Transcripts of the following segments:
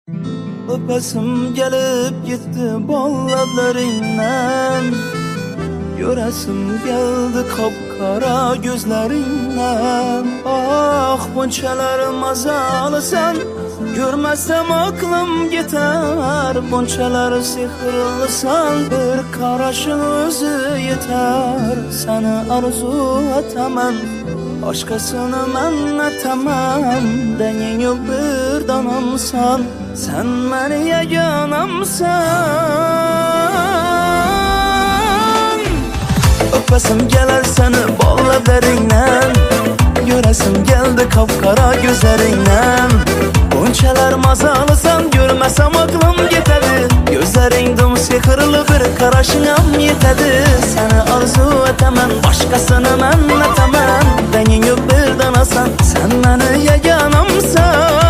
Öpesim gelip gitti bollablarından, göresim geldi kapkara gözlerinden. Ah bunçalar mazalısan, görmezsem aklım gider. Bunçalar sihirlisan, bir karışın özü yeter. Seni arzu etemem, başkasını men etemem. Dengin yok bir danamsan, sen beni yeganamsan. Öpesim gelir seni bollablarından, göresim geldi kapkara gözlerinden. Bunçalar mazalısan, görmesem aklım yetedi. Gözlerin sihirli bir karışınam yetedi. Seni arzu etemem, başkasını men etemem. Dengin yok bir danasan, sen beni yeganamsan.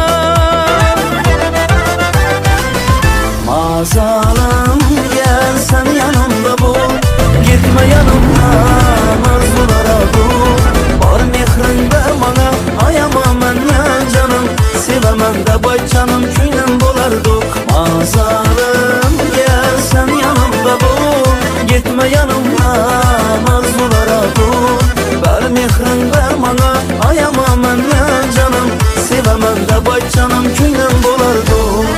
Mazalım gel sen yanımda bul, gitme yanımdan arzulara dur. Var mehrin ver bana, ayama menden canım. Sevemem de baycanım, köyüm bolardık. Mazalım gel sen yanımda bul, gitme yanımdan arzulara dur. Ver mehrin ver bana, ayama menden canım. Sevemem de baycanım, köyüm bolardık.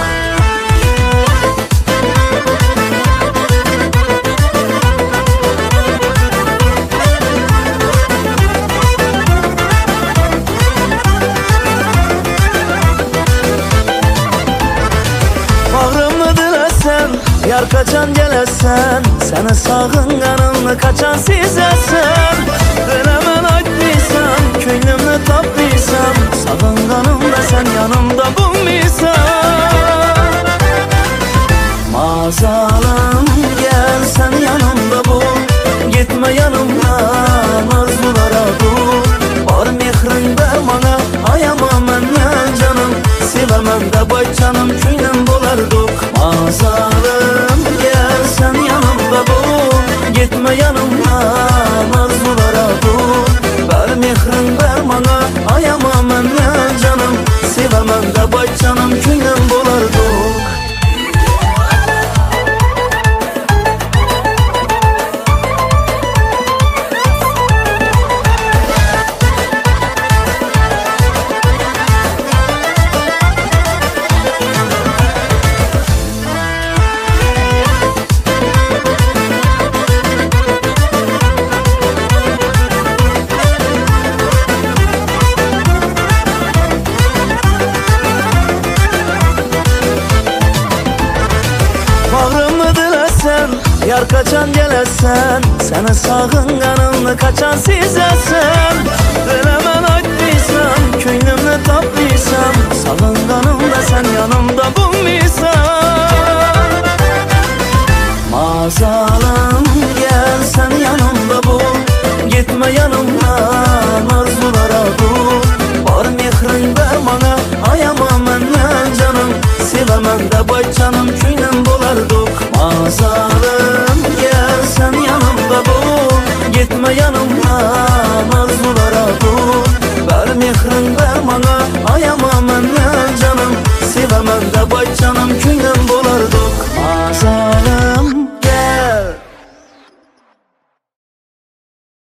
Yar kaçan gelesen, seni sağınganımı kaçan sizesen. Dilemen açtıysan, köyümü tapdıysan, sağınganımda sen yanımda bulmaysan. Mazalım gel sen yanımda bul, gitme yanımdan arzulara dur. Var mehrin ver bana, ayama menden canım. Sevemem de baycanım, köyüm bolardık. Mazalım gel sen yanımda bul, gitme yanımdan arzulara dur. Ver mehrin ver bana, ayama menden canım. Sevemem de baycanım, köyüm bolardık. Yar kaçan gelesen, seni sağınganımı kaçan sizesen. Dilemen açtıysan, köyüm